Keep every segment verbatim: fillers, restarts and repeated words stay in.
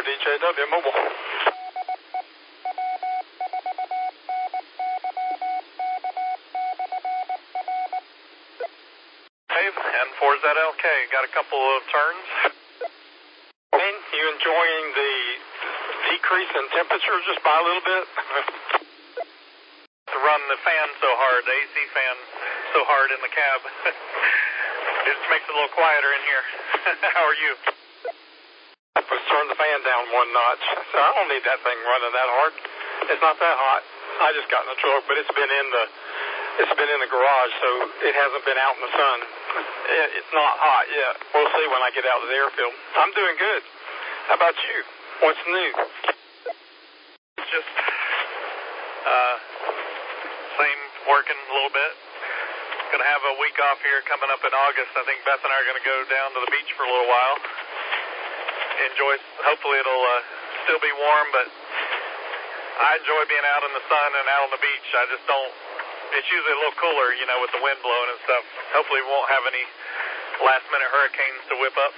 four D J W Mobile. Dave, N four Z L K, got a couple of turns. And you enjoying the decrease in temperature just by a little bit? To run the fan so hard, the A C fan so hard in the cab. It just makes it a little quieter in here. How are you? I was turn the fan down one notch. So I don't need that thing running that hard. It's not that hot. I just got in the truck, but it's been in the it's been in the garage, so it hasn't been out in the sun. It, it's not hot yet. We'll see when I get out of the airfield. I'm doing good. How about you? What's new? It's just uh, same, working a little bit. Going to have a week off here coming up in August. I think Beth and I are going to go down to the beach for a little while. Enjoy, hopefully it'll uh, still be warm, but I enjoy being out in the sun and out on the beach. I just don't, it's usually a little cooler, you know, with the wind blowing and stuff. Hopefully we won't have any last minute hurricanes to whip up.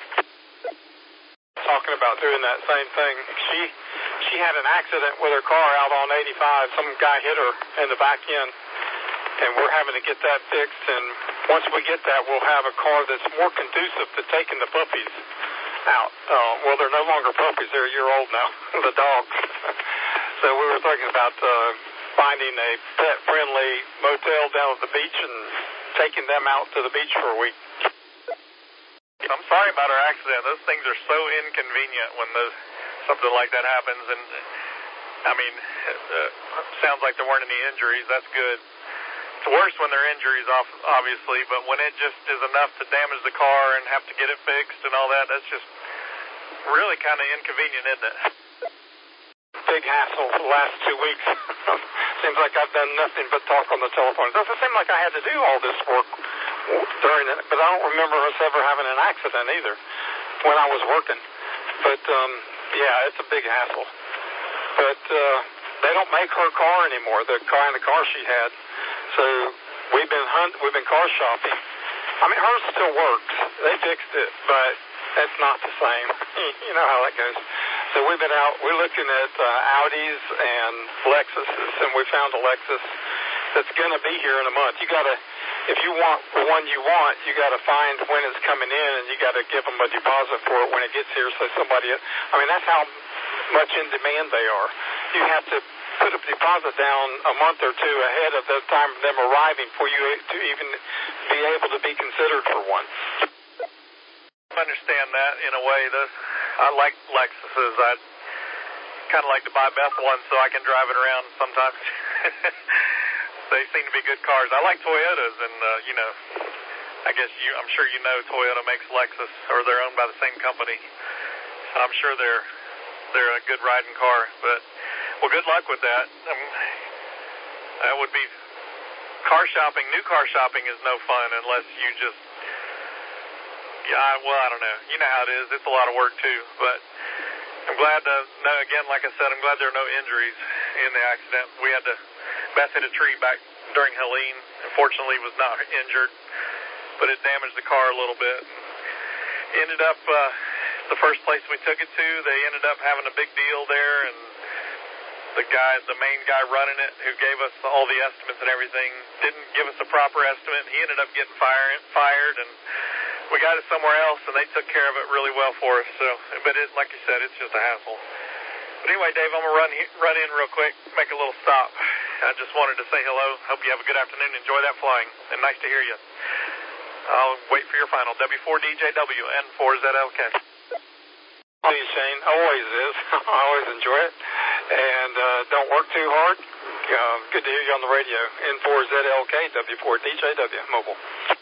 Talking about doing that same thing. She she had an accident with her car out on eighty-five. Some guy hit her in the back end, and we're having to get that fixed. And once we get that, we'll have a car that's more conducive to taking the puppies out. Uh, well, they're no longer puppies. They're a year old now, the dogs. So we were thinking about uh, finding a pet-friendly motel down at the beach and taking them out to the beach for a week. I'm sorry about our accident. Those things are so inconvenient when those, something like that happens. And, I mean, uh, sounds like there weren't any injuries. That's good. It's worse when there are injuries, obviously, but when it just is enough to damage the car and have to get it fixed and all that, that's just really kind of inconvenient, isn't it? Big hassle for the last two weeks. Seems like I've done nothing but talk on the telephone. It doesn't seem like I had to do all this work during it, but I don't remember us ever having an accident either when I was working. But, um, yeah, it's a big hassle. But uh, they don't make her car anymore, the kind of car she had. So we've been hunt, we've been car shopping. I mean, hers still works. They fixed it, but it's not the same. You know how that goes. So we've been out, we're looking at uh, Audis and Lexuses, and we found a Lexus that's going to be here in a month. You got to, if you want the one you want, you got to find when it's coming in, and you got to give them a deposit for it when it gets here. So somebody, I mean, that's how much in demand they are. You have to put a deposit down a month or two ahead of the time of them arriving for you to even be able to be considered for one. I understand that in a way. The, I like Lexuses. I kind of like to buy Beth one so I can drive it around sometimes. They seem to be good cars. I like Toyotas, and uh, you know, I guess you, I'm sure you know Toyota makes Lexus, or they're owned by the same company. So I'm sure they're they're a good riding car. But well, good luck with that. Um, that would be car shopping. New car shopping is no fun unless you just. Yeah, well, I don't know. You know how it is. It's a lot of work, too. But I'm glad to know, again, like I said, I'm glad there are no injuries in the accident. We had to, Beth hit a tree back during Helene. Unfortunately, was not injured, but it damaged the car a little bit. Ended up, uh, the first place we took it to, they ended up having a big deal there, and the guy, the main guy running it, who gave us all the estimates and everything, didn't give us a proper estimate. He ended up getting fired, fired, and we got it somewhere else, and they took care of it really well for us. So, but it, like you said, it's just a hassle. But anyway, Dave, I'm gonna run run in real quick, make a little stop. I just wanted to say hello. Hope you have a good afternoon. Enjoy that flying, and nice to hear you. I'll wait for your final. W four D J W N four Z L K. See you, Shane. Always is. I always enjoy it. And uh, don't work too hard. Uh, good to hear you on the radio. N four Z L K W four D J W Mobile.